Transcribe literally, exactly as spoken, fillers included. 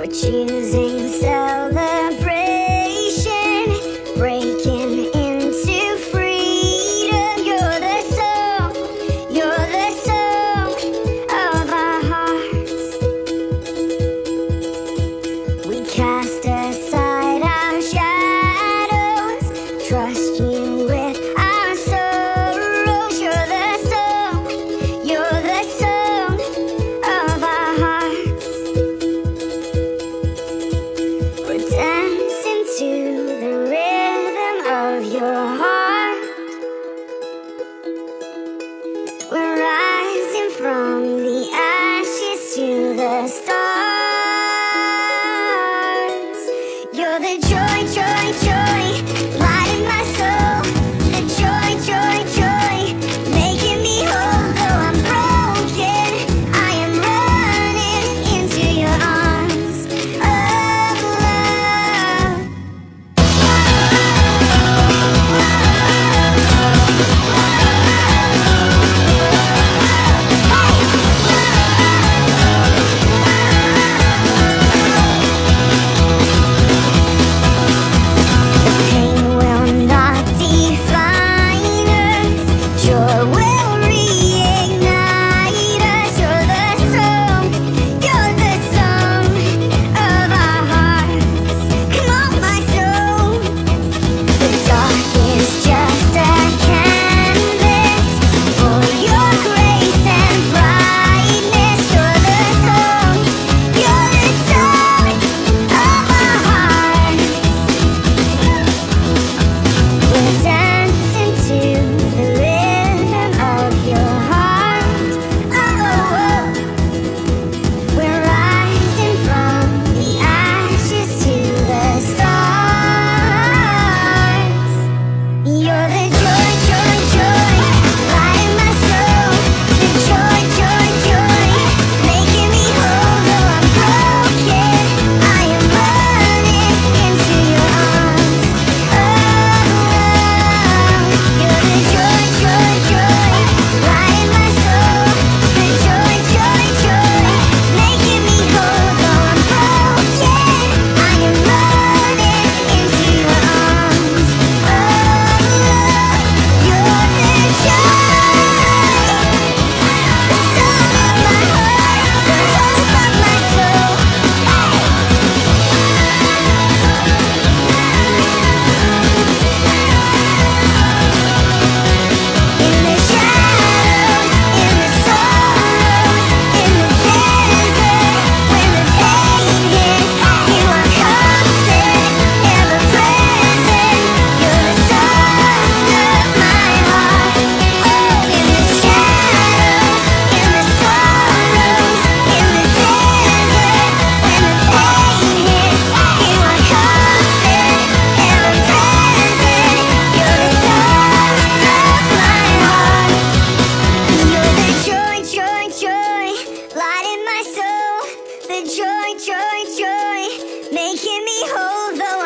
choosing celebration, breaking into freedom. You're the song, you're the song of our hearts. We cast aside our shadows, trust you with our sorrows. You're the song, you're the song of our hearts. We're dancing to the rhythm of your heart. We're rising from the ashes to the stars. You're the joy, joy, joy, light in my soul. The joy, joy, joy, making me whole. Though I'm broken, I am running into your arms of love. Pain will not define us, joy will reignite us. You're the song, you're the song of our hearts. Come on, my soul. The dark is just a canvas for your grace and brightness. You're the song, you're the song of our hearts. We're dancing to the rhythm of your heart. Oh, oh, oh. We're rising from the ashes to the stars. You're the joy, joy, joy, light in my soul. The joy, joy, joy, making me whole. Though I'm broken, I am running into your arms of love. You're the joy, joy, joy, light in my soul. The joy, joy, joy, making me whole. Though I'm broken, I am running into your arms of love. You're the joy, the song of my heart, the hope of my soul. In the shadows, in the sorrows, in the desert, when the pain hits, you are constant, ever present. You're the song of my heart. Oh, in the shadows, in the sorrows, in the desert, when the pain hits, you are constant, ever present. You're the song of my heart. You're the joy, joy, joy, light in my soul. The joy, joy, joy, making me whole. Though